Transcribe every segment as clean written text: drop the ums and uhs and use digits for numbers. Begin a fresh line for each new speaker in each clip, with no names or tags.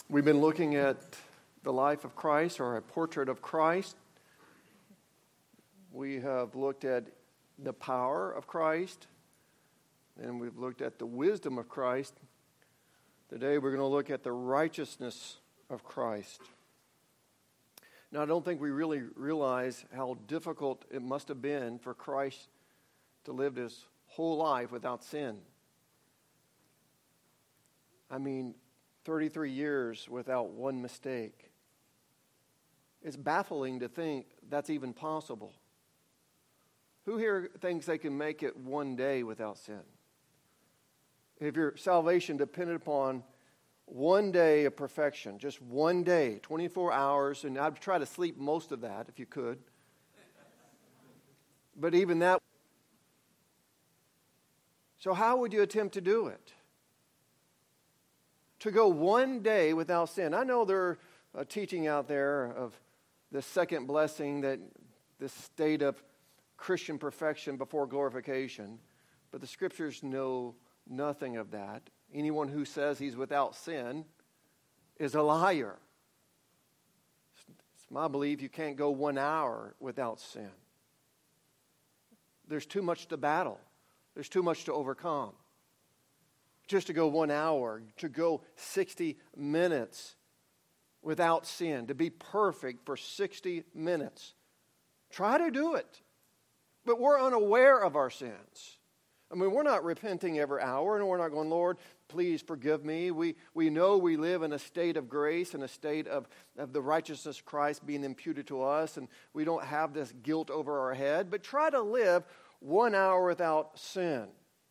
We've been looking at the life of Christ, or a portrait of Christ. We have looked at the power of Christ, and we've looked at the wisdom of Christ. Today we're going to look at the righteousness of Christ. Now, I don't think we really realize how difficult it must have been for Christ to live his whole life without sin. I mean, 33 years without one mistake. It's baffling to think that's even possible. Who here thinks they can make it one day without sin? If your salvation depended upon one day of perfection, just one day, 24 hours, and I'd try to sleep most of that if you could. But even that. So how would you attempt to do it? To go one day without sin. I know there are teaching out there of the second blessing, that this state of Christian perfection before glorification, but the Scriptures know nothing of that. Anyone who says he's without sin is a liar. It's my belief you can't go 1 hour without sin. There's too much to battle. There's too much to overcome. Just to go 1 hour, to go 60 minutes without sin, to be perfect for 60 minutes. Try to do it. But we're unaware of our sins. I mean, we're not repenting every hour, and we're not going, Lord, please forgive me. We know we live in a state of grace and a state of the righteousness of Christ being imputed to us, and we don't have this guilt over our head. But try to live 1 hour without sin.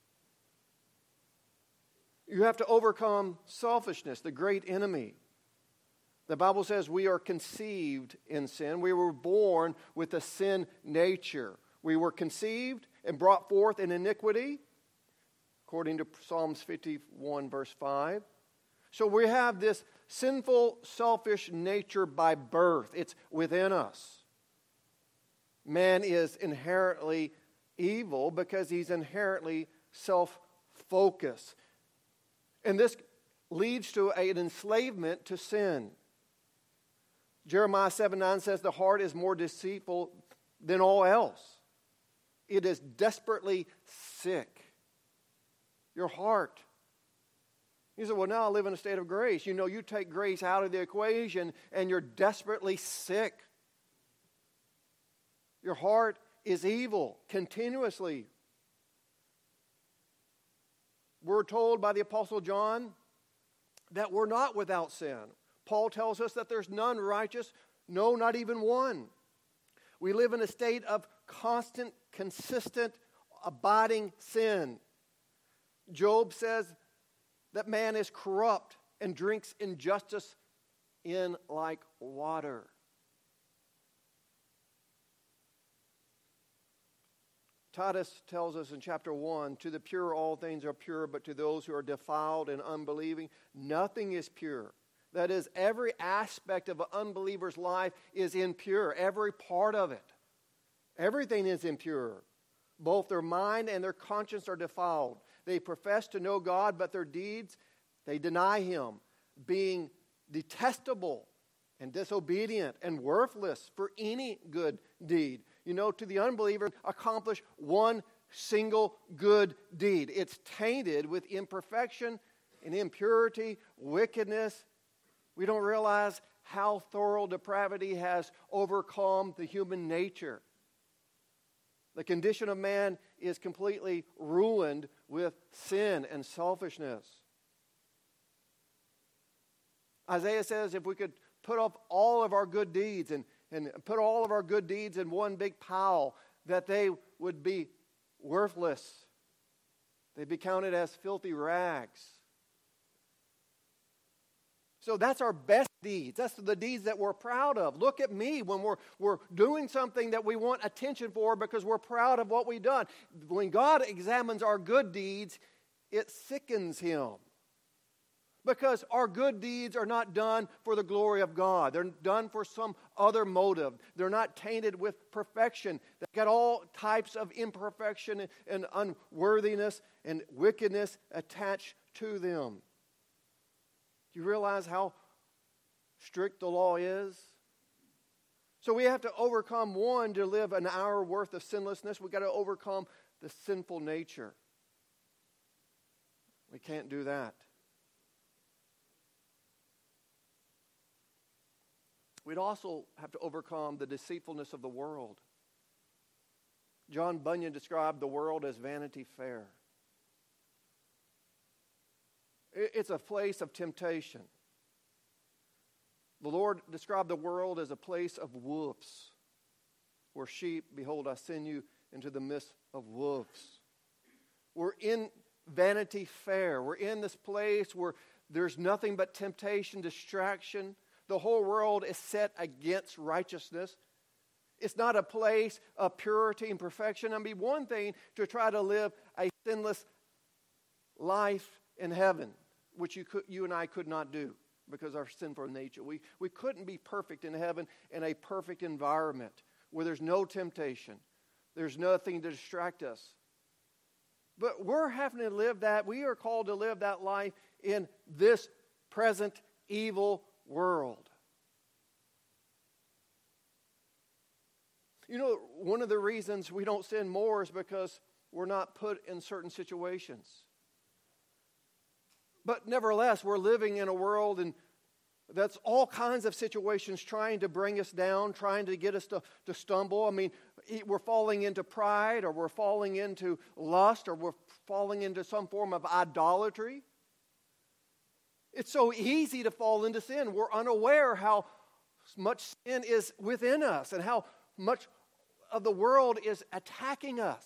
You have to overcome selfishness, the great enemy. The Bible says we are conceived in sin. We were born with a sin nature. We were conceived and brought forth in iniquity, according to Psalms 51, verse 5. So we have this sinful, selfish nature by birth. It's within us. Man is inherently evil because he's inherently self-focused. And this leads to an enslavement to sin. Jeremiah 7:9 says the heart is more deceitful than all else. It is desperately sick. Your heart. You say, well, now I live in a state of grace. You know, you take grace out of the equation and you're desperately sick. Your heart is evil continuously. We're told by the Apostle John that we're not without sin. Paul tells us that there's none righteous, no, not even one. We live in a state of constant, consistent, abiding sin. Job says that man is corrupt and drinks injustice in like water. Titus tells us in chapter 1, to the pure all things are pure, but to those who are defiled and unbelieving, nothing is pure. That is, every aspect of an unbeliever's life is impure, every part of it. Everything is impure. Both their mind and their conscience are defiled. They profess to know God, but their deeds, they deny Him, being detestable and disobedient and worthless for any good deed. You know, to the unbeliever, accomplish one single good deed. It's tainted with imperfection and impurity, wickedness. We don't realize how thorough depravity has overcome the human nature. The condition of man is completely ruined with sin and selfishness. Isaiah says if we could put up all of our good deeds and put all of our good deeds in one big pile, that they would be worthless. They'd be counted as filthy rags. So that's our best deeds. That's the deeds that we're proud of. Look at me when we're doing something that we want attention for because we're proud of what we've done. When God examines our good deeds, it sickens Him. Because our good deeds are not done for the glory of God. They're done for some other motive. They're not tainted with perfection. They've got all types of imperfection and unworthiness and wickedness attached to them. Do you realize how strict the law is. So we have to overcome one to live an hour worth of sinlessness. We've got to overcome the sinful nature. We can't do that. We'd also have to overcome the deceitfulness of the world. John Bunyan described the world as Vanity Fair. It's a place of temptation. The Lord described the world as a place of wolves, where sheep, behold, I send you into the midst of wolves. We're in Vanity Fair. We're in this place where there's nothing but temptation, distraction. The whole world is set against righteousness. It's not a place of purity and perfection. I mean, one thing to try to live a sinless life in heaven, which you and I could not do because of our sinful nature. We couldn't be perfect in heaven in a perfect environment where there's no temptation. There's nothing to distract us. But we're having to live that. We are called to live that life in this present evil world. You know, one of the reasons we don't sin more is because we're not put in certain situations. But nevertheless, we're living in a world and that's all kinds of situations trying to bring us down, trying to get us to stumble. I mean, we're falling into pride, or we're falling into lust, or we're falling into some form of idolatry. It's so easy to fall into sin. We're unaware how much sin is within us and how much of the world is attacking us.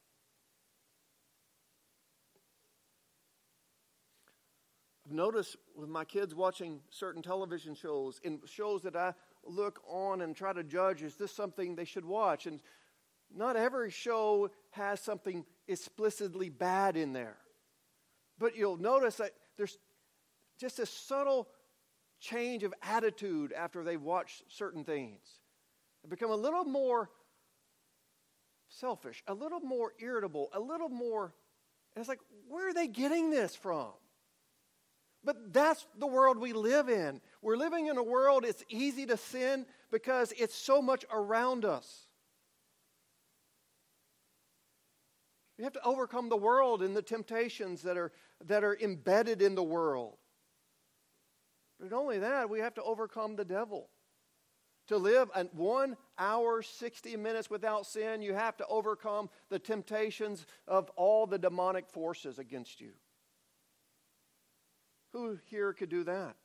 I've noticed with my kids watching certain television shows, and shows that I look on and try to judge, is this something they should watch? And not every show has something explicitly bad in there. But you'll notice that there's just a subtle change of attitude after they watch certain things. They become a little more selfish, a little more irritable, a little more, and it's like, where are they getting this from? But that's the world we live in. We're living in a world it's easy to sin because it's so much around us. We have to overcome the world and the temptations that are embedded in the world. But not only that, we have to overcome the devil. To live 1 hour, 60 minutes without sin, you have to overcome the temptations of all the demonic forces against you. Who here could do that?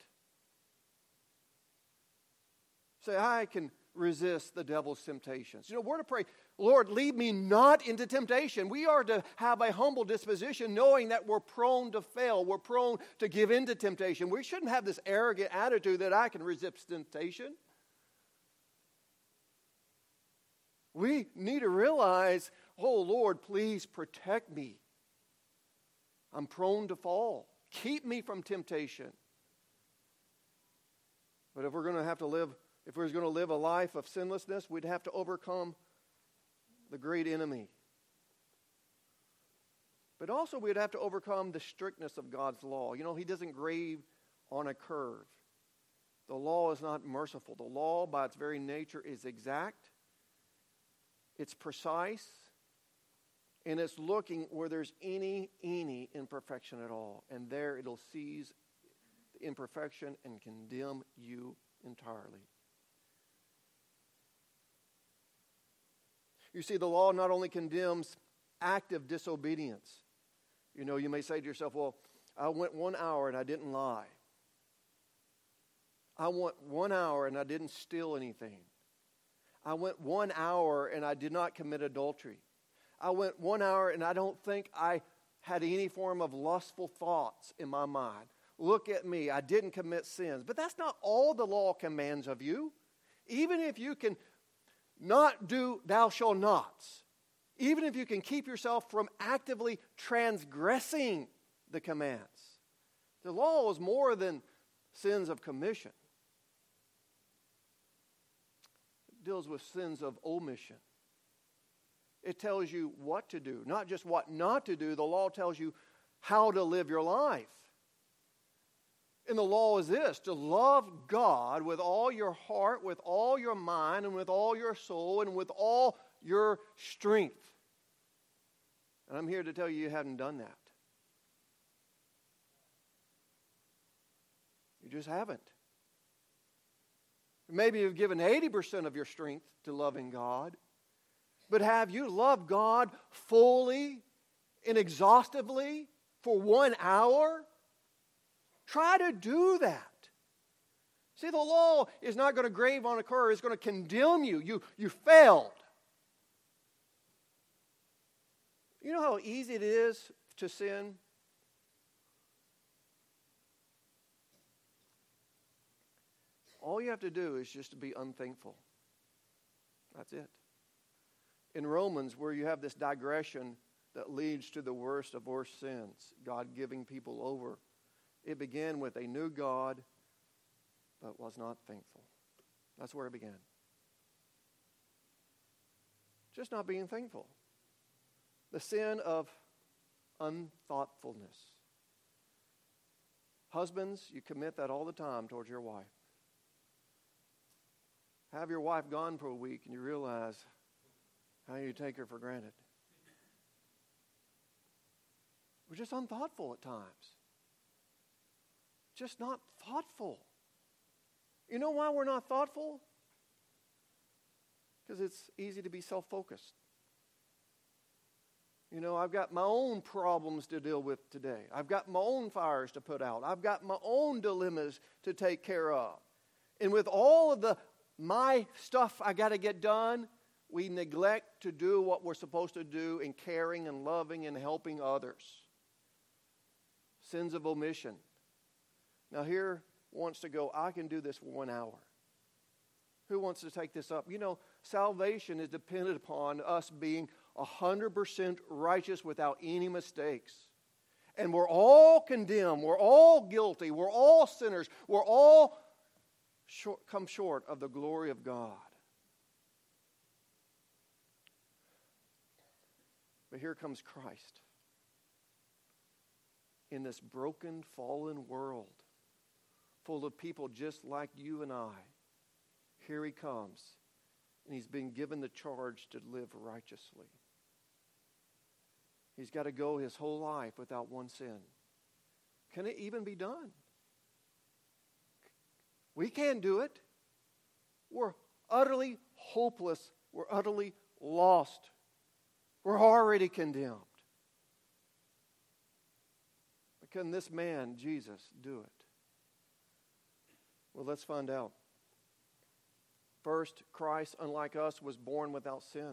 Say, I can resist the devil's temptations. You know, we're to pray, Lord, lead me not into temptation. We are to have a humble disposition, knowing that we're prone to fail. We're prone to give in to temptation. We shouldn't have this arrogant attitude that I can resist temptation. We need to realize, oh Lord, please protect me. I'm prone to fall. Keep me from temptation. But if we're going to live a life of sinlessness, we'd have to overcome the great enemy. But also we'd have to overcome the strictness of God's law. You know, He doesn't grade on a curve. The law is not merciful. The law, by its very nature, is exact. It's precise. And it's looking where there's any imperfection at all. And there it'll seize the imperfection and condemn you entirely. You see, the law not only condemns active disobedience. You know, you may say to yourself, well, I went 1 hour and I didn't lie. I went 1 hour and I didn't steal anything. I went 1 hour and I did not commit adultery. I went 1 hour and I don't think I had any form of lustful thoughts in my mind. Look at me, I didn't commit sins. But that's not all the law commands of you. Even if you can not do thou shalt nots, even if you can keep yourself from actively transgressing the commands. The law is more than sins of commission. It deals with sins of omission. It tells you what to do, not just what not to do. The law tells you how to live your life. in the law is this: to love God with all your heart, with all your mind, and with all your soul, and with all your strength. And I'm here to tell you haven't done that. You just haven't. Maybe you've given 80% of your strength to loving God, but have you loved God fully and exhaustively for 1 hour? Try to do that. See, the law is not going to grave on a curse. It's going to condemn you. You failed. You know how easy it is to sin? All you have to do is just to be unthankful. That's it. In Romans, where you have this digression that leads to the worst of worst sins, God giving people over, it began with a new God, but was not thankful. That's where it began. Just not being thankful. The sin of unthoughtfulness. Husbands, you commit that all the time towards your wife. Have your wife gone for a week and you realize how you take her for granted. We're just unthoughtful at times. Just not thoughtful. You know why we're not thoughtful? Because it's easy to be self-focused. You know, I've got my own problems to deal with today. I've got my own fires to put out. I've got my own dilemmas to take care of. And with all of my stuff I got to get done, we neglect to do what we're supposed to do in caring and loving and helping others. Sins of omission. Now here wants to go, I can do this for 1 hour. Who wants to take this up? You know, salvation is dependent upon us being 100% righteous without any mistakes. And we're all condemned. We're all guilty. We're all sinners. We're all come short of the glory of God. But here comes Christ. In this broken, fallen world, full of people just like you and I, here he comes, and he's been given the charge to live righteously. He's got to go his whole life without one sin. Can it even be done? We can't do it. We're utterly hopeless. We're utterly lost. We're already condemned. But can this man, Jesus, do it? Well, let's find out. First, Christ, unlike us, was born without sin.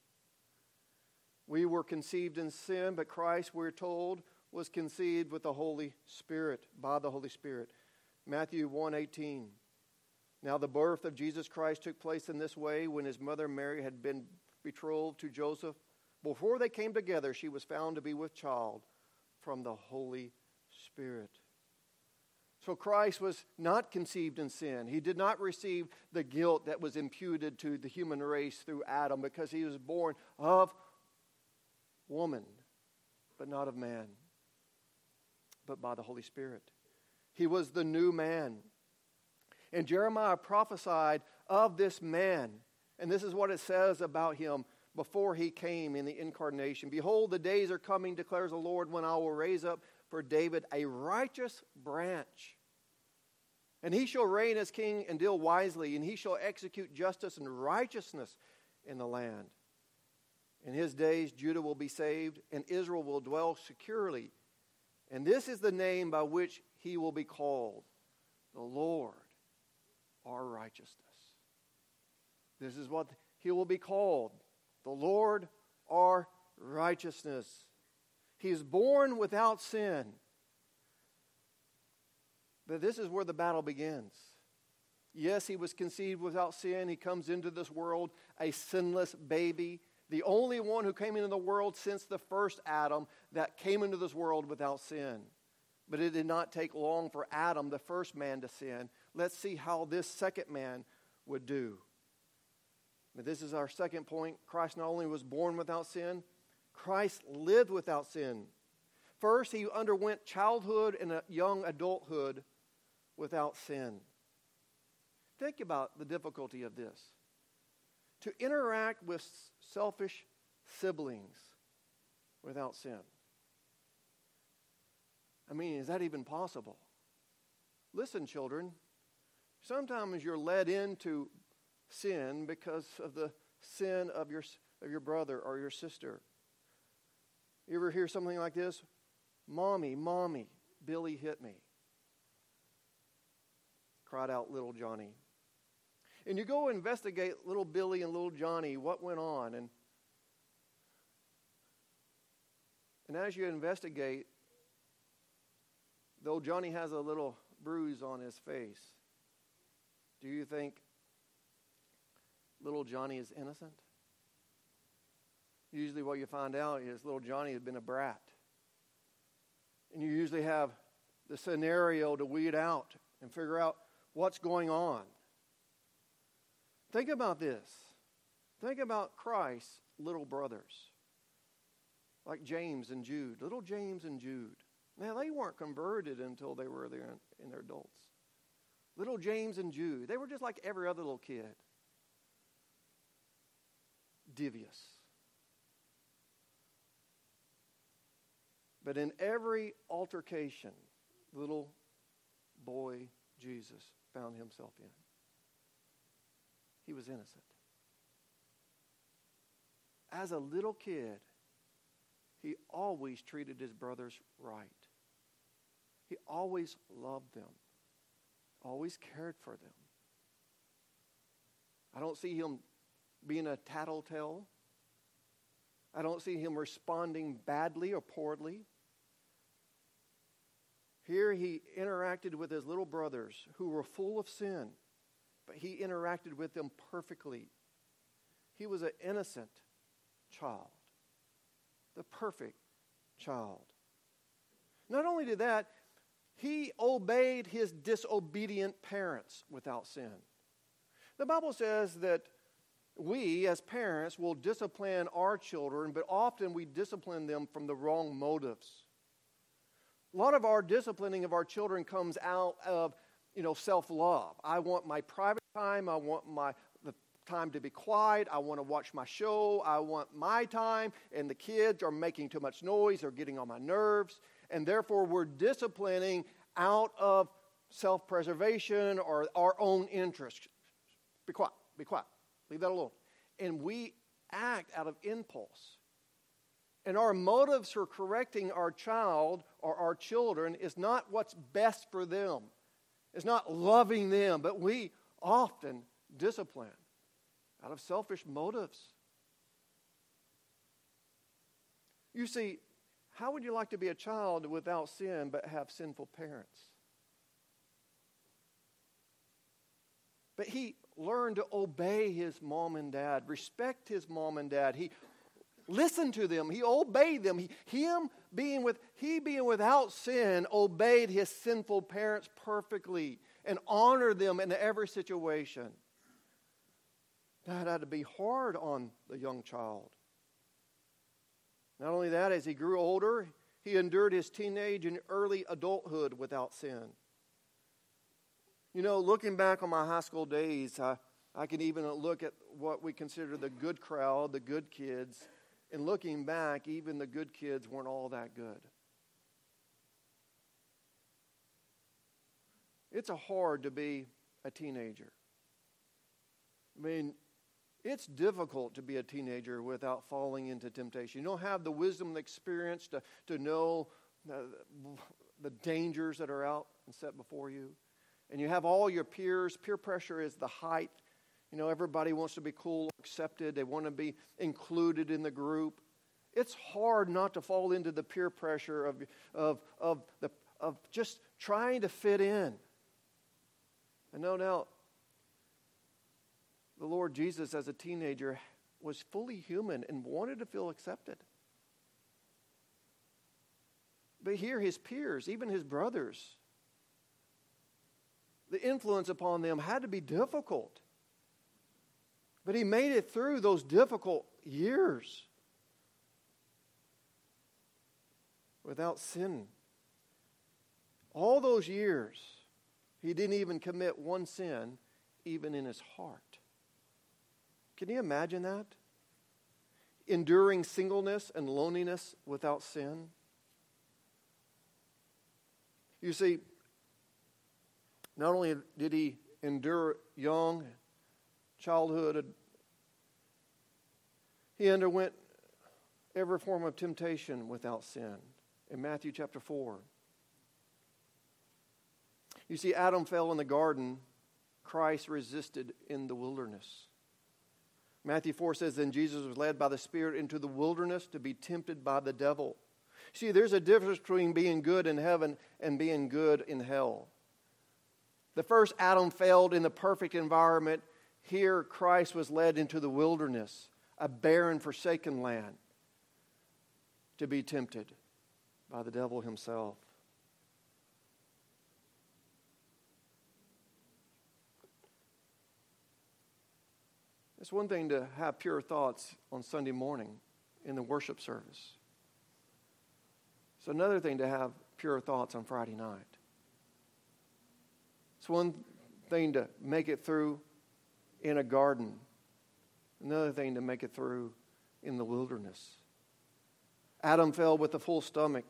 We were conceived in sin, but Christ, we're told, was conceived with the Holy Spirit, by the Holy Spirit. Matthew 1:18. Now the birth of Jesus Christ took place in this way when his mother Mary had been betrothed to Joseph. Before they came together, she was found to be with child from the Holy Spirit. So Christ was not conceived in sin. He did not receive the guilt that was imputed to the human race through Adam because he was born of woman, but not of man, but by the Holy Spirit. He was the new man. And Jeremiah prophesied of this man. And this is what it says about him before he came in the incarnation. Behold, the days are coming, declares the Lord, when I will raise up for David a righteous branch. And he shall reign as king and deal wisely, and he shall execute justice and righteousness in the land. In his days, Judah will be saved, and Israel will dwell securely. And this is the name by which he will be called, the Lord, our righteousness. This is what he will be called, the Lord, our righteousness. He is born without sin. But this is where the battle begins. Yes, he was conceived without sin. He comes into this world a sinless baby. The only one who came into the world since the first Adam that came into this world without sin. But it did not take long for Adam, the first man, to sin. Let's see how this second man would do. But this is our second point. Christ not only was born without sin, Christ lived without sin. First, he underwent childhood and a young adulthood without sin. Think about the difficulty of this. To interact with selfish siblings without sin. I mean, is that even possible? Listen, children, sometimes you're led into sin because of the sin of your brother or your sister. You ever hear something like this? Mommy, Billy hit me. Cried out little Johnny. And you go investigate little Billy and little Johnny, what went on. And as you investigate, though Johnny has a little bruise on his face, do you think little Johnny is innocent? Usually what you find out is little Johnny has been a brat. And you usually have the scenario to weed out and figure out what's going on. Think about this. Think about Christ's little brothers, like James and Jude. Little James and Jude. Now, they weren't converted until they were there in their adults. Little James and Jude, they were just like every other little kid. Devious. But in every altercation, little boy Jesus found himself in. He was innocent. As a little kid, he always treated his brothers right. He always loved them, always cared for them. I don't see him being a tattletale. I don't see him responding badly or poorly. Here he interacted with his little brothers who were full of sin, but he interacted with them perfectly. He was an innocent child, the perfect child. Not only did that, he obeyed his disobedient parents without sin. The Bible says that we as parents will discipline our children, but often we discipline them from the wrong motives. A lot of our disciplining of our children comes out of, self-love. I want my private time. I want the time to be quiet. I want to watch my show. I want my time. And the kids are making too much noise. They're getting on my nerves. And therefore, we're disciplining out of self-preservation or our own interest. Be quiet. Be quiet. Leave that alone. And we act out of impulse. And our motives for correcting our child or our children is not what's best for them. It's not loving them, but we often discipline out of selfish motives. You see, how would you like to be a child without sin but have sinful parents? But he learned to obey his mom and dad, respect his mom and dad. He listened to them. He obeyed them. He being without sin, obeyed his sinful parents perfectly and honored them in every situation. That had to be hard on the young child. Not only that, as he grew older, he endured his teenage and early adulthood without sin. Looking back on my high school days, I can even look at what we consider the good crowd, the good kids. And looking back, even the good kids weren't all that good. It's hard to be a teenager. I mean, it's difficult to be a teenager without falling into temptation. You don't have the wisdom and experience to know the dangers that are out and set before you. And you have all your peers. Peer pressure is the height. Everybody wants to be cool, accepted. They want to be included in the group. It's hard not to fall into the peer pressure of just trying to fit in. And no doubt, the Lord Jesus as a teenager was fully human and wanted to feel accepted. But here his peers, even his brothers, the influence upon them had to be difficult. But he made it through those difficult years without sin. All those years He didn't even commit one sin, even in his heart. Can you imagine that? Enduring singleness and loneliness without sin. You see, not only did he endure young childhood, he underwent every form of temptation without sin. In Matthew chapter 4. You see, Adam fell in the garden. Christ resisted in the wilderness. Matthew 4 says, then Jesus was led by the Spirit into the wilderness to be tempted by the devil. See, there's a difference between being good in heaven and being good in hell. The first Adam failed in the perfect environment. Here, Christ was led into the wilderness, a barren, forsaken land, to be tempted by the devil himself. It's one thing to have pure thoughts on Sunday morning in the worship service. It's another thing to have pure thoughts on Friday night. It's one thing to make it through in a garden. Another thing to make it through in the wilderness. Adam fell with a full stomach.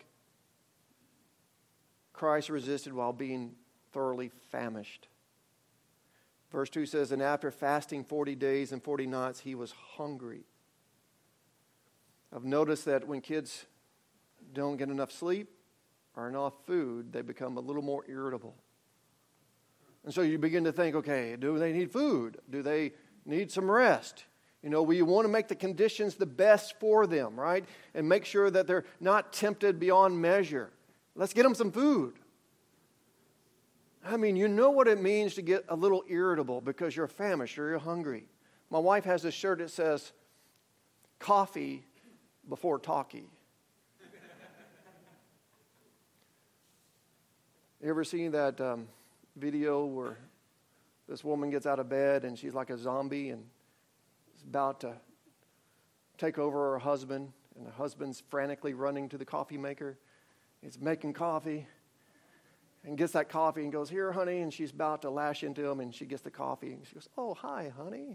Christ resisted while being thoroughly famished. Verse 2 says, and after fasting 40 days and 40 nights, he was hungry. I've noticed that when kids don't get enough sleep or enough food, they become a little more irritable. And so you begin to think, okay, do they need food? Do they need some rest? You know, we want to make the conditions the best for them, right? And make sure that they're not tempted beyond measure. Let's get them some food. I mean, you know what it means to get a little irritable because you're famished or you're hungry. My wife has this shirt that says, coffee before talkie. You ever seen that video where this woman gets out of bed and she's like a zombie and is about to take over her husband, and the husband's frantically running to the coffee maker. He's making coffee and gets that coffee and goes, here, honey, and she's about to lash into him, and she gets the coffee and she goes, oh, hi, honey.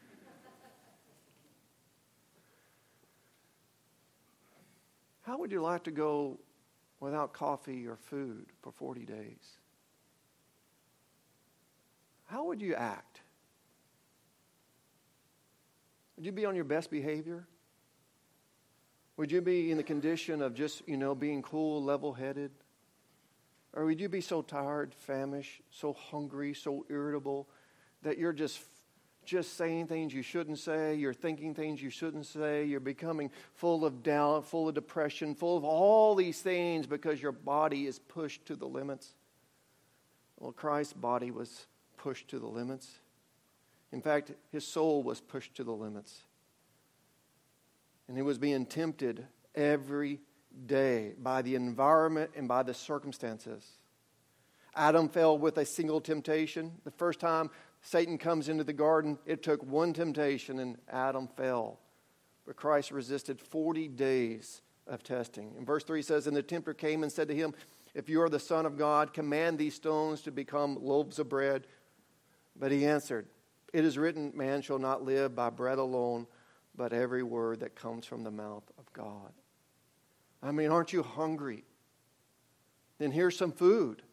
How would you like to go without coffee or food for 40 days? How would you act? Would you be on your best behavior? Would you be in the condition of just, being cool, level-headed? Or would you be so tired, famished, so hungry, so irritable that you're just saying things you shouldn't say, you're thinking things you shouldn't say, you're becoming full of doubt, full of depression, full of all these things because your body is pushed to the limits? Well, Christ's body was pushed to the limits. In fact, his soul was pushed to the limits. And he was being tempted every day by the environment and by the circumstances. Adam fell with a single temptation. The first time Satan comes into the garden, it took one temptation and Adam fell. But Christ resisted 40 days of testing. And verse 3 says, and the tempter came and said to him, if you are the Son of God, command these stones to become loaves of bread. But he answered, it is written, man shall not live by bread alone, but every word that comes from the mouth of God. I mean, aren't you hungry? Then here's some food.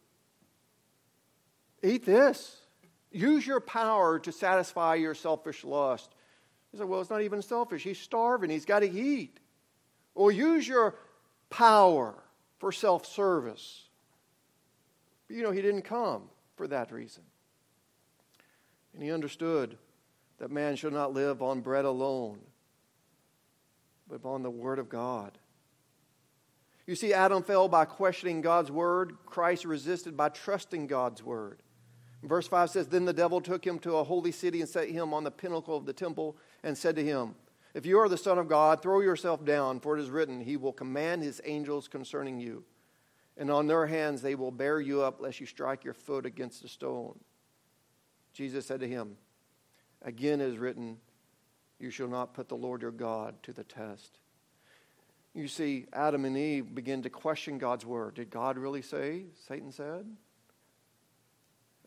Eat this. Use your power to satisfy your selfish lust. He said, well, it's not even selfish. He's starving. He's got to eat. Or use your power for self-service. But he didn't come for that reason. And he understood that man shall not live on bread alone, but on the Word of God. You see, Adam fell by questioning God's Word. Christ resisted by trusting God's Word. Verse 5 says, then the devil took him to a holy city and set him on the pinnacle of the temple and said to him, if you are the Son of God, throw yourself down, for it is written, he will command his angels concerning you. And on their hands they will bear you up, lest you strike your foot against a stone. Jesus said to him, again it is written, you shall not put the Lord your God to the test. You see, Adam and Eve begin to question God's word. Did God really say? Satan said.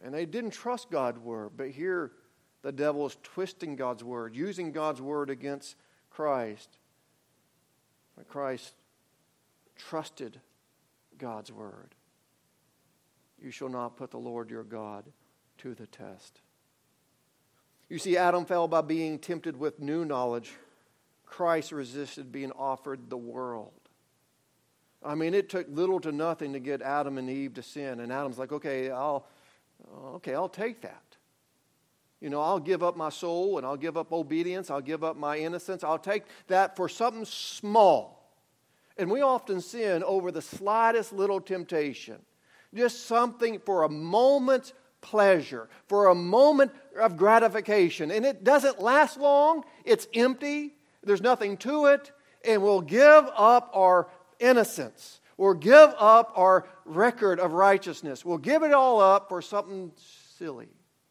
And they didn't trust God's word. But here the devil is twisting God's word, using God's word against Christ. But Christ trusted God's word. You shall not put the Lord your God to the test. You see, Adam fell by being tempted with new knowledge. Christ resisted being offered the world. I mean, it took little to nothing to get Adam and Eve to sin. And Adam's like, okay, I'll take that. You know, I'll give up my soul and I'll give up obedience. I'll give up my innocence. I'll take that for something small. And we often sin over the slightest little temptation. Just something for a moment's pleasure, for a moment of gratification. And it doesn't last long. It's empty. There's nothing to it. And we'll give up our innocence. We'll give up our record of righteousness. We'll give it all up for something silly.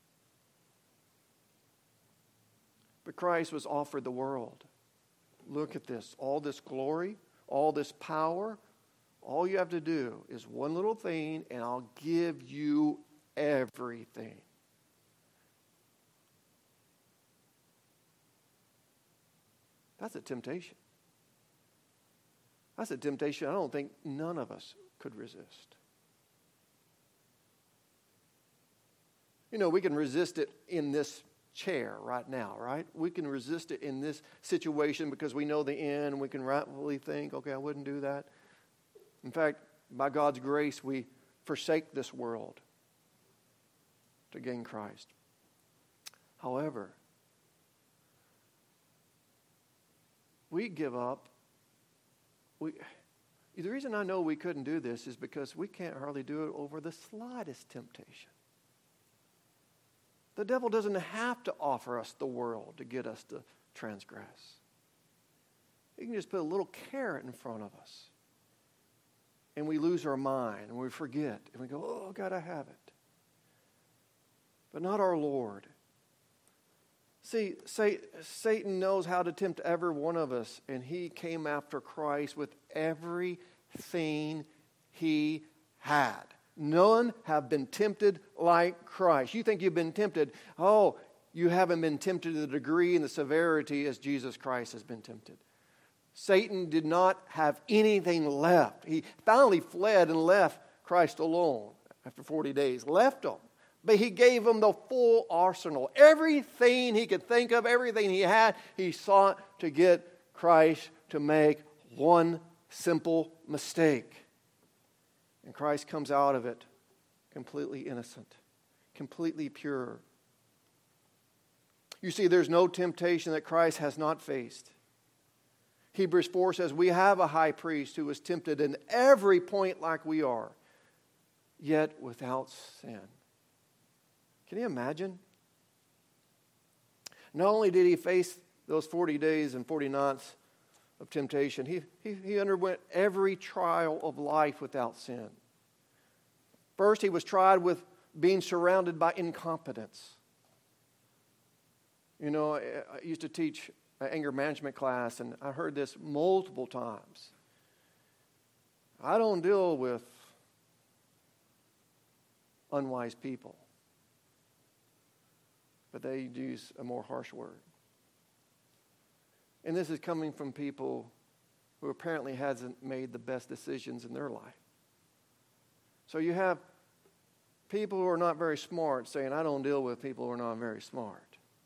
But Christ was offered the world. Look at this. All this glory, all this power. All you have to do is one little thing, and I'll give you everything. That's a temptation. That's a temptation I don't think none of us could resist. You know, we can resist it in this chair right now, right? We can resist it in this situation because we know the end. We can rightfully think, okay, I wouldn't do that. In fact, by God's grace, we forsake this world to gain Christ. However, we give up. The reason I know we couldn't do this is because we can't hardly do it over the slightest temptation. The devil doesn't have to offer us the world to get us to transgress. He can just put a little carrot in front of us. And we lose our mind and we forget. And we go, oh, God, I have it. But not our Lord. See, Satan knows how to tempt every one of us. And he came after Christ with everything he had. None have been tempted like Christ. You think you've been tempted. Oh, you haven't been tempted to the degree and the severity as Jesus Christ has been tempted. Satan did not have anything left. He finally fled and left Christ alone after 40 days. Left him. But he gave him the full arsenal. Everything he could think of, everything he had, he sought to get Christ to make one simple mistake. And Christ comes out of it completely innocent, completely pure. You see, there's no temptation that Christ has not faced. Hebrews 4 says, we have a high priest who was tempted in every point like we are, yet without sin. Can you imagine? Not only did he face those 40 days and 40 nights of temptation, he underwent every trial of life without sin. First, he was tried with being surrounded by incompetence. You know, I used to teach an anger management class, and I heard this multiple times. I don't deal with unwise people. But they use a more harsh word. And this is coming from people who apparently hasn't made the best decisions in their life. So you have people who are not very smart saying, I don't deal with people who are not very smart.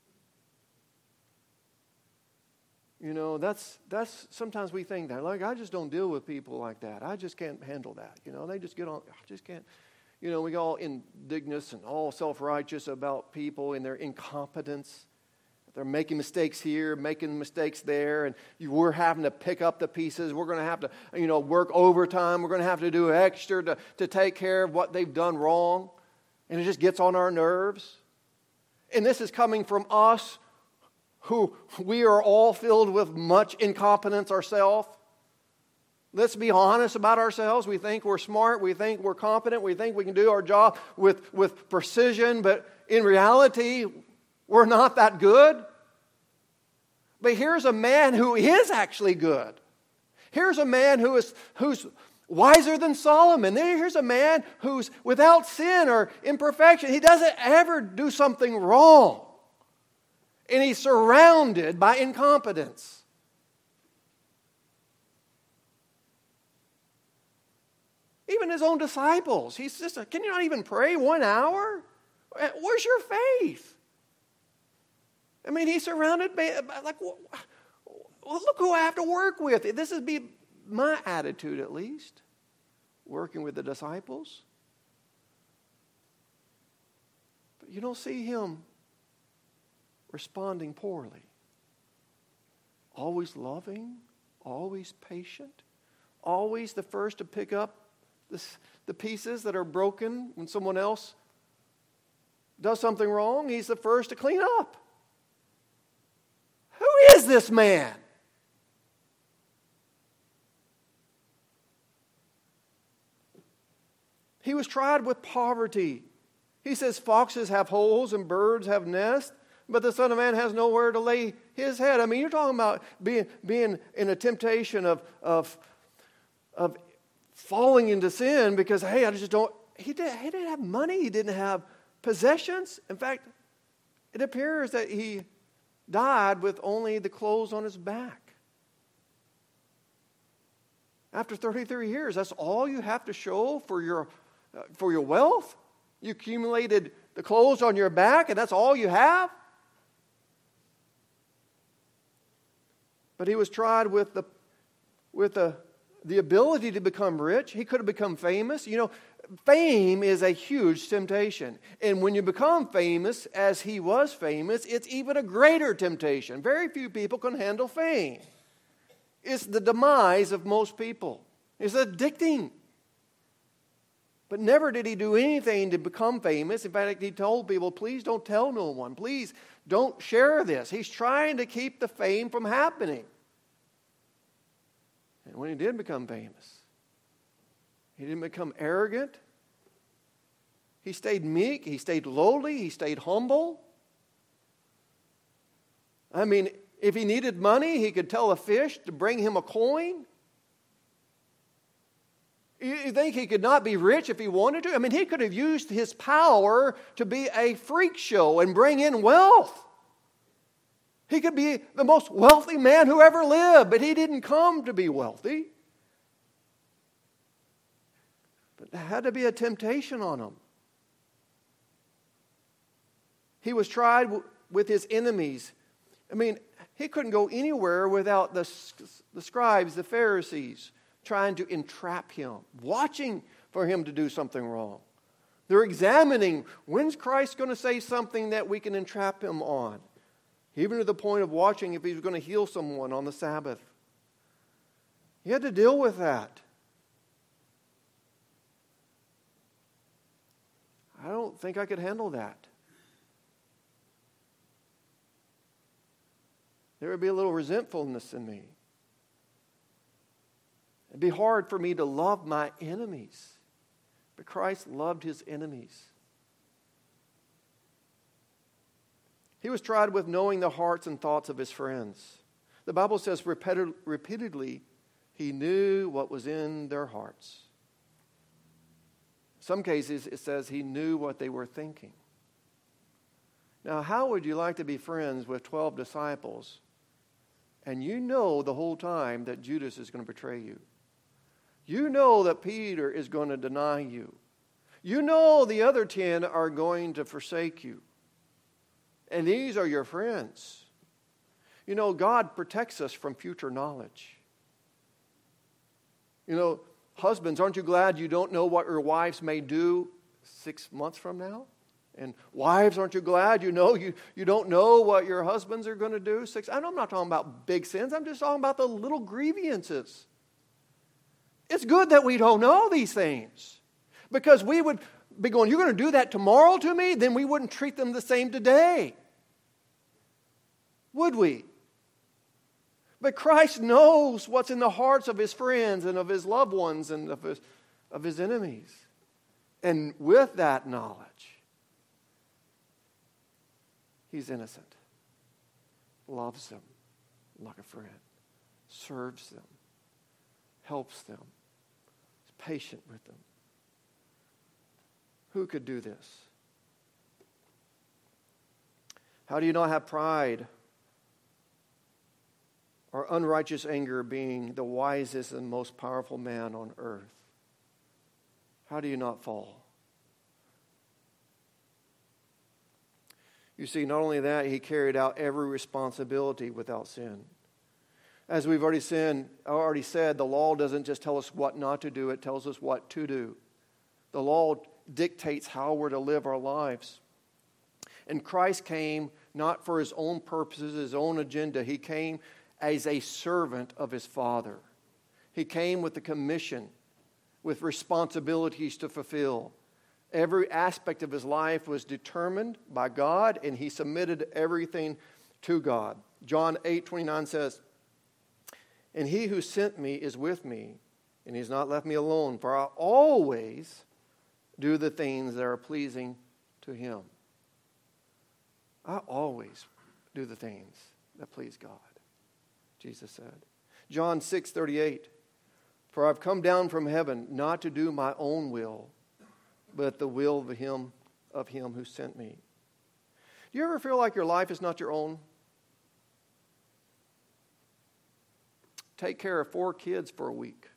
You know, that's sometimes we think that. Like, I just don't deal with people like that. I just can't handle that. You know, they just get on, I just can't. You know, we get all indignant and all self-righteous about people and their incompetence. They're making mistakes here, making mistakes there, and we're having to pick up the pieces. We're going to have to, work overtime. We're going to have to do extra to take care of what they've done wrong. And it just gets on our nerves. And this is coming from us who we are all filled with much incompetence ourselves. Let's be honest about ourselves. We think we're smart. We think we're competent. We think we can do our job with precision. But in reality, we're not that good. But here's a man who is actually good. Here's a man who's Wiser than Solomon. Here's a man who's without sin or imperfection. He doesn't ever do something wrong. And he's surrounded by incompetence. Even his own disciples. He's just, can you not even pray 1 hour? Where's your faith? I mean, he's surrounded by, like, well, look who I have to work with. This would be my attitude, at least, working with the disciples. But you don't see him responding poorly. Always loving, always patient, always the first to pick up the pieces that are broken when someone else does something wrong. He's the first to clean up. Who is this man? He was tried with poverty. He says foxes have holes and birds have nests, but the Son of Man has nowhere to lay his head. I mean, you're talking about being in a temptation of falling into sin because, hey, I just don't. He didn't have money. He didn't have possessions. In fact, it appears that he died with only the clothes on his back. After 33 years, that's all you have to show for your wealth? You accumulated the clothes on your back and that's all you have? But he was tried with the ability to become rich. He could have become famous. You know, fame is a huge temptation. And when you become famous, as he was famous, it's even a greater temptation. Very few people can handle fame. It's the demise of most people. It's addicting. But never did he do anything to become famous. In fact, he told people, please don't tell no one. Please don't share this. He's trying to keep the fame from happening. And when he did become famous, he didn't become arrogant. He stayed meek. He stayed lowly. He stayed humble. I mean, if he needed money, he could tell a fish to bring him a coin. You think he could not be rich if he wanted to? I mean, he could have used his power to be a freak show and bring in wealth. He could be the most wealthy man who ever lived, but he didn't come to be wealthy. But there had to be a temptation on him. He was tried with his enemies. I mean, he couldn't go anywhere without the scribes, the Pharisees, trying to entrap him, watching for him to do something wrong. They're examining, when's Christ going to say something that we can entrap him on? Even to the point of watching if he was going to heal someone on the Sabbath. He had to deal with that. I don't think I could handle that. There would be a little resentfulness in me. It'd be hard for me to love my enemies. But Christ loved his enemies. He was tried with knowing the hearts and thoughts of his friends. The Bible says repeatedly, he knew what was in their hearts. In some cases, it says he knew what they were thinking. Now, how would you like to be friends with 12 disciples and you know the whole time that Judas is going to betray you? You know that Peter is going to deny you. You know the other 10 are going to forsake you. And these are your friends. You know, God protects us from future knowledge. You know, husbands, aren't you glad you don't know what your wives may do 6 months from now? And wives, aren't you glad you don't know what your husbands are going to do? I'm not talking about big sins. I'm just talking about the little grievances. It's good that we don't know these things. Because we would be going, you're going to do that tomorrow to me? Then we wouldn't treat them the same today. Would we? But Christ knows what's in the hearts of his friends and of his loved ones and of his enemies. And with that knowledge, he's innocent, loves them like a friend, serves them, helps them, patient with them. Who could do this? How do you not have pride or unrighteous anger, being the wisest and most powerful man on earth? How do you not fall? You see, not only that, he carried out every responsibility without sin. As we've already said, the law doesn't just tell us what not to do, it tells us what to do. The law dictates how we're to live our lives. And Christ came not for his own purposes, his own agenda. He came as a servant of his Father. He came with a commission, with responsibilities to fulfill. Every aspect of his life was determined by God, and he submitted everything to God. John 8:29 says, "And he who sent me is with me, and he's not left me alone, for I always do the things that are pleasing to him." I always do the things that please God, Jesus said. John 6:38, "For I've come down from heaven not to do my own will, but the will of him who sent me." Do you ever feel like your life is not your own? Take care of 4 kids for a week.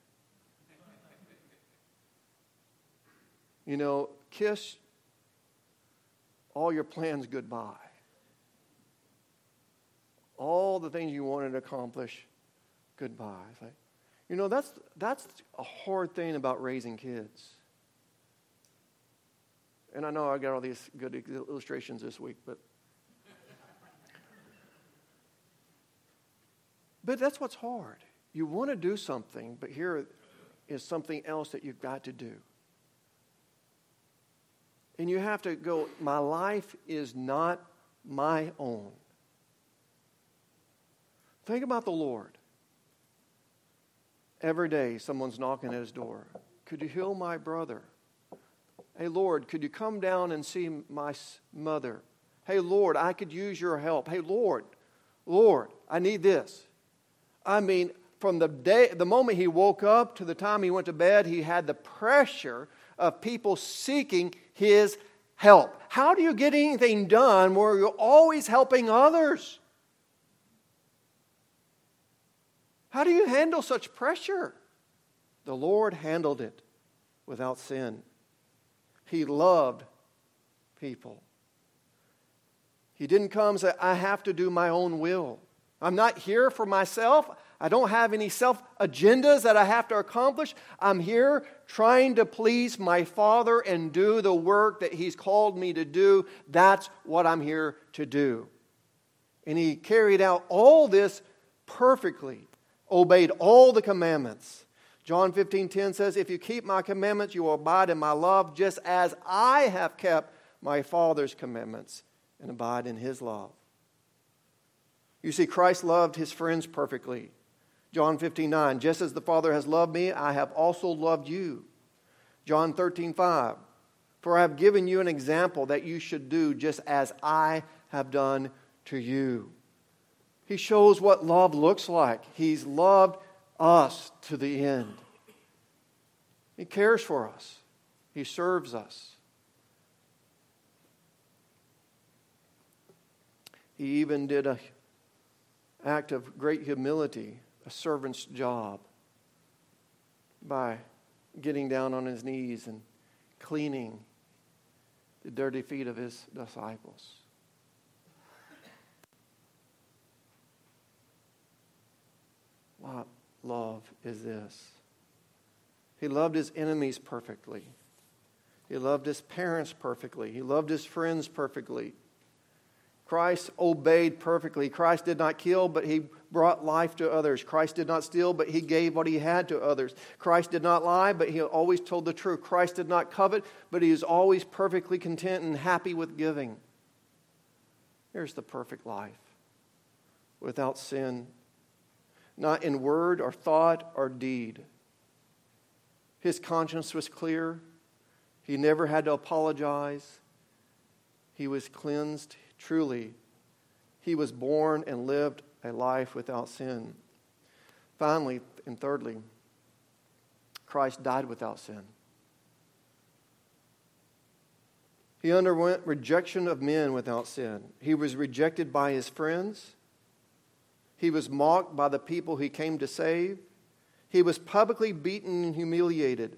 Kiss all your plans goodbye. All the things you wanted to accomplish, goodbye. It's like, that's a hard thing about raising kids. And I know I got all these good illustrations this week, but that's what's hard. You want to do something, but here is something else that you've got to do. And you have to go, my life is not my own. Think about the Lord. Every day someone's knocking at his door. Could you heal my brother? Hey, Lord, could you come down and see my mother? Hey, Lord, I could use your help. Hey, Lord, I need this. I mean, from the moment he woke up to the time he went to bed, he had the pressure of people seeking his help. How do you get anything done where you're always helping others? How do you handle such pressure? The Lord handled it without sin. He loved people. He didn't come and say, I have to do my own will. I'm not here for myself. I don't have any self-agendas that I have to accomplish. I'm here trying to please my Father and do the work that He's called me to do. That's what I'm here to do. And He carried out all this perfectly, obeyed all the commandments. John 15:10 says, if you keep my commandments, you will abide in my love, just as I have kept my Father's commandments and abide in His love. You see, Christ loved His friends perfectly. John 15:9, just as the Father has loved me, I have also loved you. John 13:5, for I have given you an example that you should do just as I have done to you. He shows what love looks like. He's loved us to the end. He cares for us. He serves us. He even did an act of great humility, a servant's job, by getting down on his knees and cleaning the dirty feet of his disciples. What love is this? He loved his enemies perfectly. He loved his parents perfectly. He loved his friends perfectly. Christ obeyed perfectly. Christ did not kill, but He brought life to others. Christ did not steal, but He gave what He had to others. Christ did not lie, but He always told the truth. Christ did not covet, but He is always perfectly content and happy with giving. Here's the perfect life, without sin, not in word or thought or deed. His conscience was clear. He never had to apologize. He was cleansed. Truly, He was born and lived a life without sin. Finally, and thirdly, Christ died without sin. He underwent rejection of men without sin. He was rejected by his friends. He was mocked by the people he came to save. He was publicly beaten and humiliated.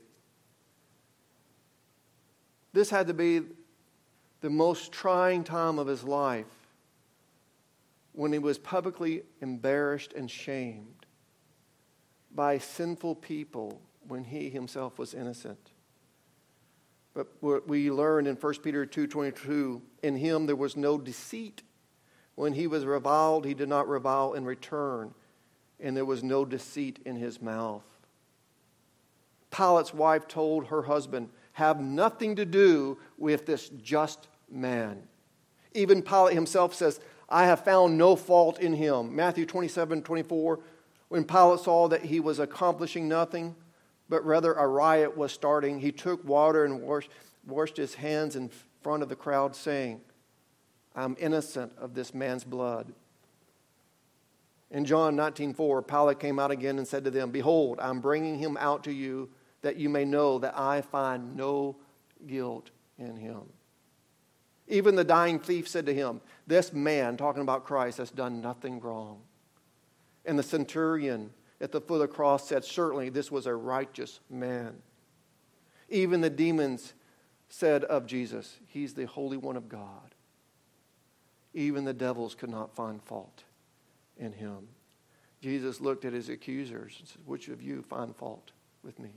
This had to be the most trying time of his life, when he was publicly embarrassed and shamed by sinful people when he himself was innocent. But what we learned in 1 Peter 2:22, in him there was no deceit. When he was reviled, he did not revile in return, and there was no deceit in his mouth. Pilate's wife told her husband, have nothing to do with this just man. Even Pilate himself says, I have found no fault in him. Matthew 27:24, when Pilate saw that he was accomplishing nothing, but rather a riot was starting, he took water and washed his hands in front of the crowd, saying, I'm innocent of this man's blood. In John 19:4, Pilate came out again and said to them, behold, I'm bringing him out to you, that you may know that I find no guilt in him. Even the dying thief said to him, this man, talking about Christ, has done nothing wrong. And the centurion at the foot of the cross said, certainly this was a righteous man. Even the demons said of Jesus, he's the Holy One of God. Even the devils could not find fault in him. Jesus looked at his accusers and said, which of you find fault with me?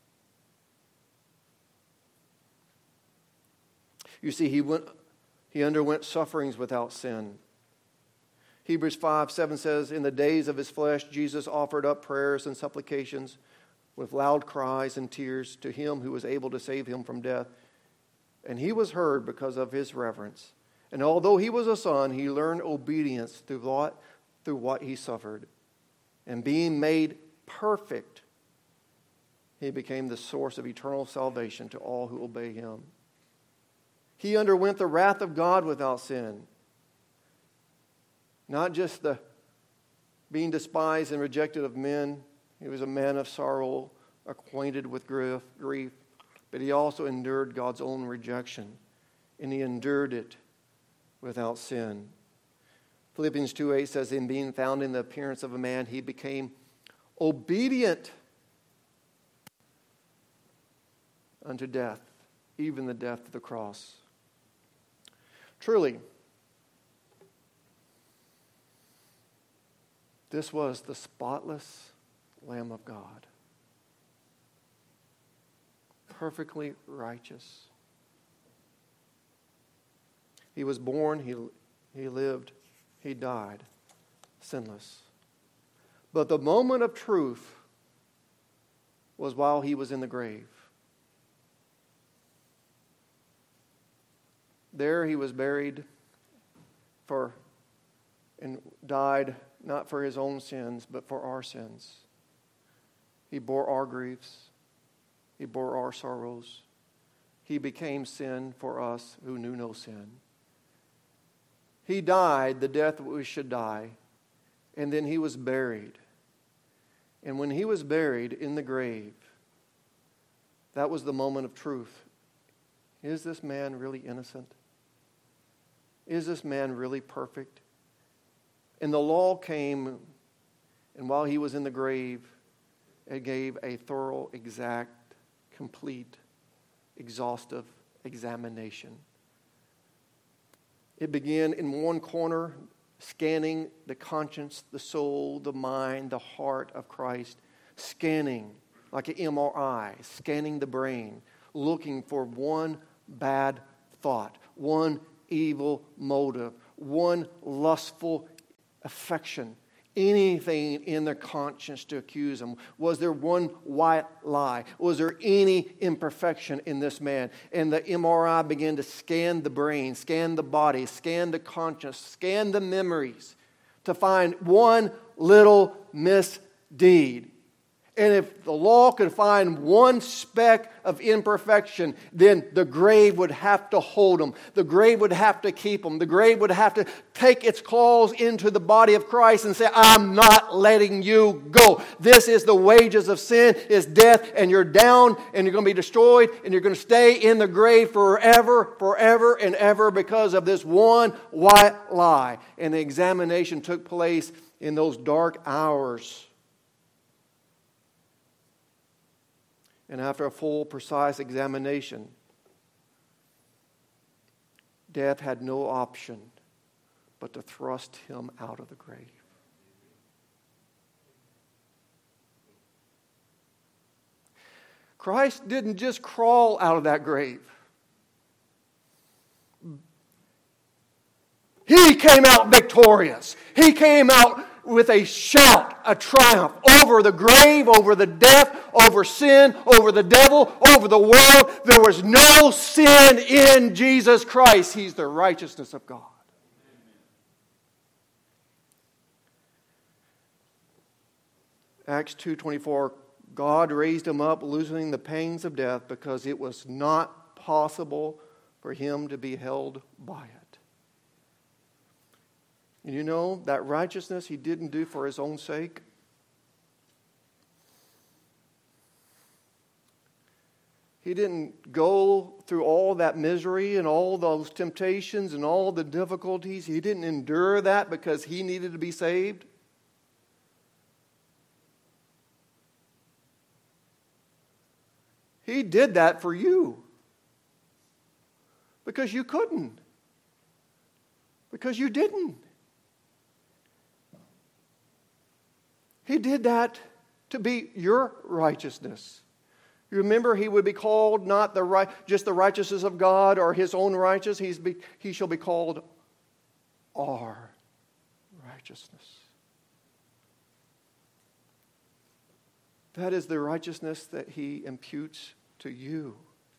You see, he underwent sufferings without sin. Hebrews 5:7 says, in the days of his flesh, Jesus offered up prayers and supplications with loud cries and tears to him who was able to save him from death. And he was heard because of his reverence. And although he was a son, he learned obedience through what he suffered. And being made perfect, he became the source of eternal salvation to all who obey him. He underwent the wrath of God without sin. Not just the being despised and rejected of men. He was a man of sorrow, acquainted with grief. But he also endured God's own rejection. And he endured it without sin. Philippians 2:8 says, in being found in the appearance of a man, he became obedient unto death, even the death of the cross. Truly, this was the spotless Lamb of God. Perfectly righteous. He was born, he lived, he died, sinless. But the moment of truth was while he was in the grave. There he was buried and died not for his own sins, but for our sins. He bore our griefs. He bore our sorrows. He became sin for us who knew no sin. He died the death that we should die, and then he was buried. And when he was buried in the grave, that was the moment of truth. Is this man really innocent? Is this man really perfect? And the law came, and while he was in the grave, it gave a thorough, exact, complete, exhaustive examination. It began in one corner, scanning the conscience, the soul, the mind, the heart of Christ, scanning like an MRI, scanning the brain, looking for one bad thought, one evil motive, one lustful affection, anything in their conscience to accuse them. Was there one white lie? Was there any imperfection in this man? And the MRI began to scan the brain, scan the body, scan the conscience, scan the memories to find one little misdeed. And if the law could find one speck of imperfection, then the grave would have to hold them. The grave would have to keep them. The grave would have to take its claws into the body of Christ and say, I'm not letting you go. This is the wages of sin, is death, and you're down, and you're going to be destroyed, and you're going to stay in the grave forever, forever, and ever because of this one white lie. And the examination took place in those dark hours. And after a full, precise examination, death had no option but to thrust him out of the grave. Christ didn't just crawl out of that grave. He came out victorious. He came out with a shout, a triumph over the grave, over the death, over sin, over the devil, over the world. There was no sin in Jesus Christ. He's the righteousness of God. Acts 2:24, God raised him up, loosening the pains of death, because it was not possible for him to be held by it. And you know, that righteousness he didn't do for his own sake. He didn't go through all that misery and all those temptations and all the difficulties. He didn't endure that because he needed to be saved. He did that for you. Because you couldn't. Because you didn't. He did that to be your righteousness. You remember, he would be called not just the righteousness of God or his own righteousness. He shall be called our righteousness. That is the righteousness that he imputes to you.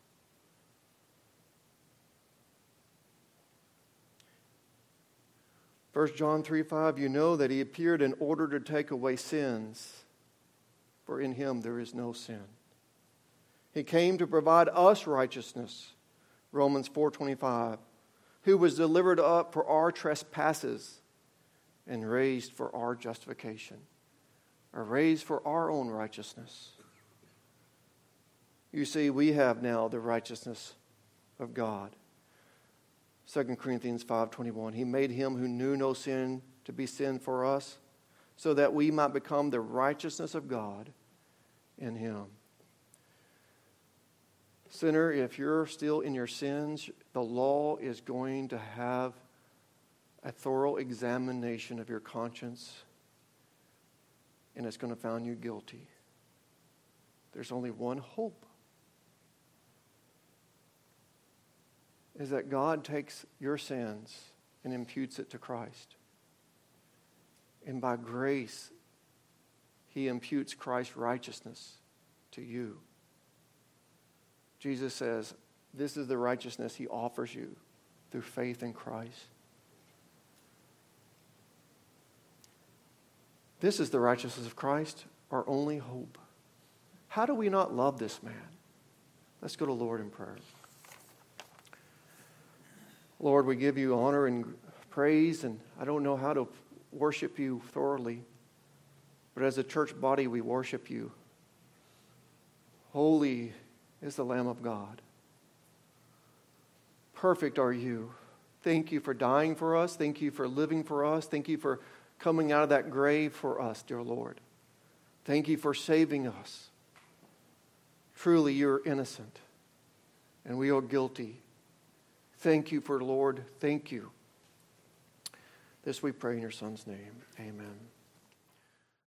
1 John 3:5, you know that he appeared in order to take away sins, for in him there is no sin. He came to provide us righteousness, Romans 4:25, who was delivered up for our trespasses and raised for our justification, or raised for our own righteousness. You see, we have now the righteousness of God. 2 Corinthians 5:21, he made him who knew no sin to be sin for us, so that we might become the righteousness of God in him. Sinner, if you're still in your sins, the law is going to have a thorough examination of your conscience, and it's going to find you guilty. There's only one hope. Is that God takes your sins and imputes it to Christ. And by grace, he imputes Christ's righteousness to you. Jesus says, this is the righteousness he offers you through faith in Christ. This is the righteousness of Christ, our only hope. How do we not love this man? Let's go to the Lord in prayer. Lord, we give you honor and praise, and I don't know how to worship you thoroughly, but as a church body, we worship you. Holy is the Lamb of God. Perfect are you. Thank you for dying for us. Thank you for living for us. Thank you for coming out of that grave for us, dear Lord. Thank you for saving us. Truly, you're innocent, and we are guilty. Thank you for, Lord. Thank you. This we pray in your Son's name. Amen.